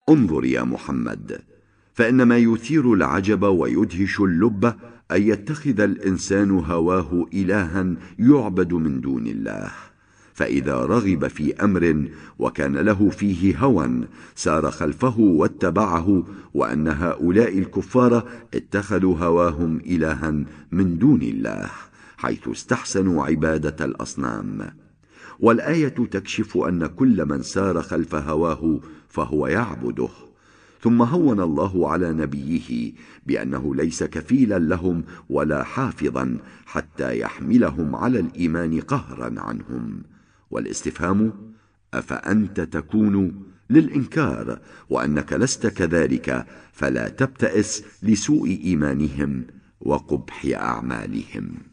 انظر يا محمد، فإن ما يثير العجب ويدهش اللب أن يتخذ الإنسان هواه إلها يعبد من دون الله. فإذا رغب في أمر وكان له فيه هوى سار خلفه واتبعه، وأن هؤلاء الكفار اتخذوا هواهم إلها من دون الله، حيث استحسنوا عبادة الأصنام. والآية تكشف أن كل من سار خلف هواه فهو يعبده. ثم هون الله على نبيه بأنه ليس كفيلا لهم ولا حافظا حتى يحملهم على الإيمان قهرا عنهم. والاستفهام أفأنت تكون للإنكار، وأنك لست كذلك، فلا تبتئس لسوء إيمانهم وقبح أعمالهم.